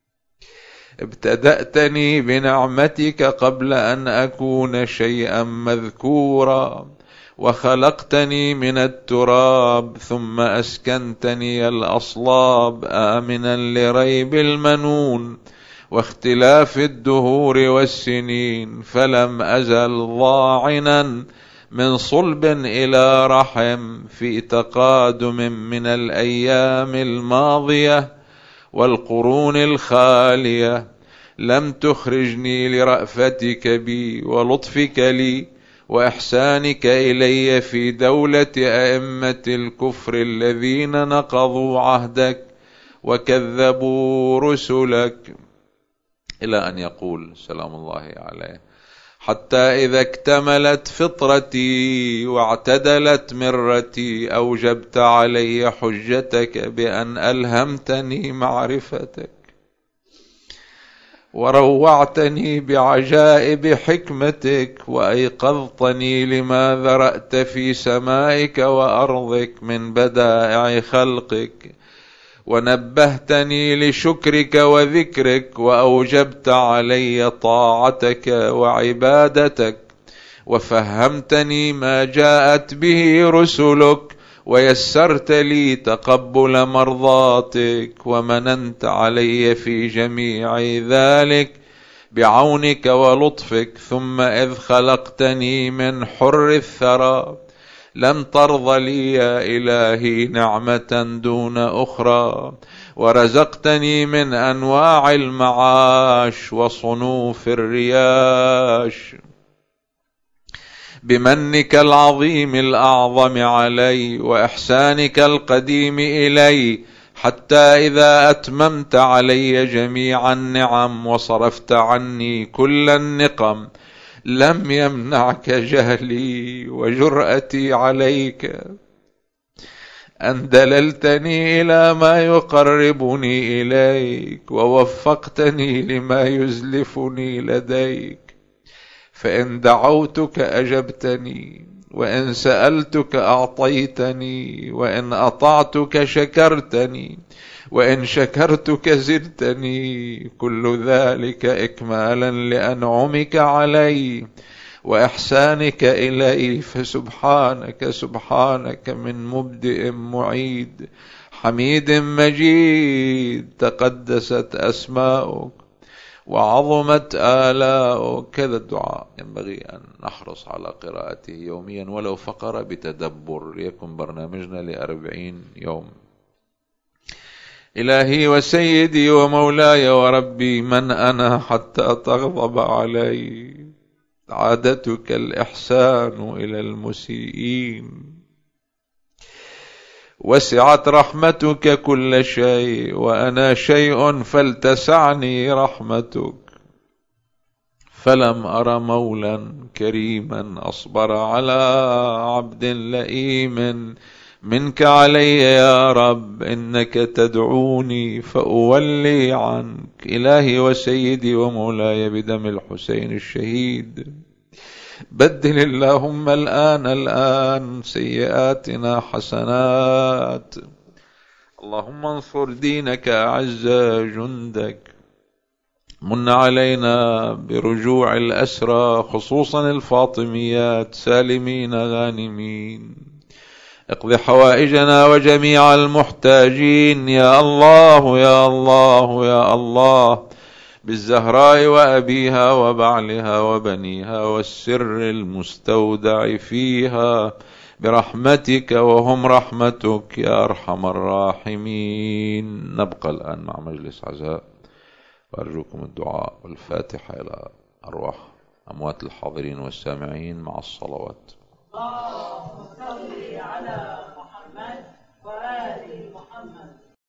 ابتدأتني بنعمتك قبل أن أكون شيئا مذكورا، وخلقتني من التراب ثم أسكنتني الأصلاب، آمنا لريب المنون واختلاف الدهور والسنين، فلم أزل ضاعنا من صلب إلى رحم في تقادم من الأيام الماضية والقرون الخالية، لم تخرجني لرأفتك بي ولطفك لي وإحسانك إلي في دولة أئمة الكفر الذين نقضوا عهدك وكذبوا رسلك، إلى أن يقول سلام الله عليه: حتى إذا اكتملت فطرتي واعتدلت مرتي، أوجبت علي حجتك بأن ألهمتني معرفتك، وروعتني بعجائب حكمتك، وأيقظتني لما ذرأت في سمائك وأرضك من بدائع خلقك، ونبهتني لشكرك وذكرك، وأوجبت علي طاعتك وعبادتك، وفهمتني ما جاءت به رسلك، ويسرت لي تقبل مرضاتك، ومننت علي في جميع ذلك بعونك ولطفك. ثم إذ خلقتني من حر الثرى لم ترض لي يا إلهي نعمة دون أخرى، ورزقتني من أنواع المعاش وصنوف الرياش بمنك العظيم الأعظم علي وإحسانك القديم إلي، حتى إذا أتممت علي جميع النعم وصرفت عني كل النقم لم يمنعك جهلي وجرأتي عليك أن دللتني إلى ما يقربني إليك، ووفقتني لما يزلفني لديك. فإن دعوتك أجبتني، وإن سألتك أعطيتني، وإن أطعتك شكرتني، وإن شكرتك زدتني، كل ذلك إكمالا لأنعمك علي وإحسانك إلي. فسبحانك سبحانك من مبدئ معيد حميد مجيد، تقدست أسماؤك وعظمت آلاؤك. كذا الدعاء ينبغي أن نحرص على قراءته يوميا ولو فقرة بتدبر، يكون برنامجنا ل40 يوم. إلهي وسيدي ومولاي وربي، من أنا حتى تغضب علي؟ عادتك الإحسان إلى المسيئين، وسعت رحمتك كل شيء، وأنا شيء فلتسعني رحمتك. فلم أر مولا كريما أصبر على عبد لئيم منك علي يا رب. إنك تدعوني فأولي عنك. إلهي وسيدي ومولاي، بدم الحسين الشهيد بدل اللهم الآن سيئاتنا حسنات. اللهم انصر دينك أعز جندك. من علينا برجوع الأسرى خصوصا الفاطميات سالمين غانمين. اقض حوائجنا وجميع المحتاجين يا الله يا الله يا الله، بالزهراء وأبيها وبعلها وبنيها والسر المستودع فيها برحمتك، وهم رحمتك يا أرحم الراحمين. نبقى الآن مع مجلس عزاء، وأرجوكم الدعاء والفاتحة إلى أرواح أموات الحاضرين والسامعين مع الصلوات. اللهم صل على محمد وآل